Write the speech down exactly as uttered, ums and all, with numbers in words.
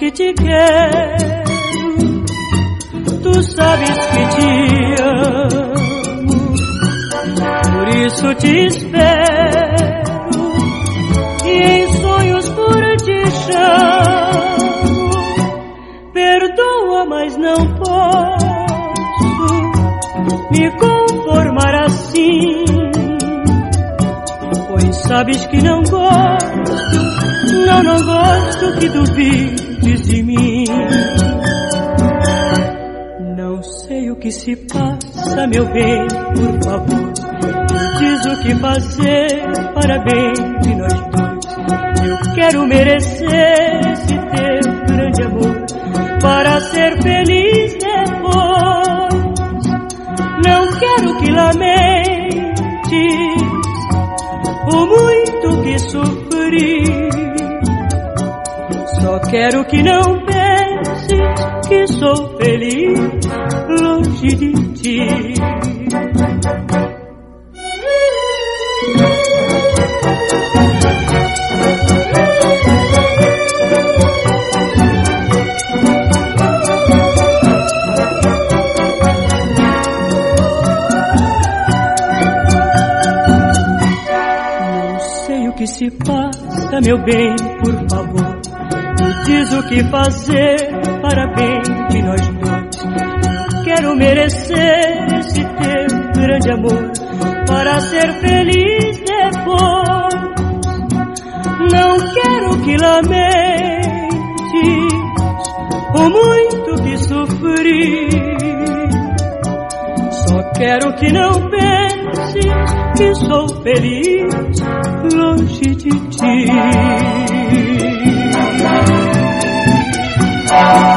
que te quero, tu sabes que te amo, por isso te espero e em sonhos por te chamo. Perdoa, mas não posso me conformar assim, pois sabes que não gosto, não, não gosto que duvides de mim. Não sei o que se passa, meu bem, por favor, me diz o que fazer para bem de nós dois. Eu quero merecer esse teu grande amor para ser feliz depois. Não quero que lamentes o muito que sofri, só quero que não penses que sou feliz longe de ti. Não sei o que se passa, meu bem, por favor, me diz o que fazer para bem de nós dois. Eu quero merecer esse teu grande amor para ser feliz depois. Não quero que lamentes o muito que sofri, só quero que não penses que sou feliz longe de ti.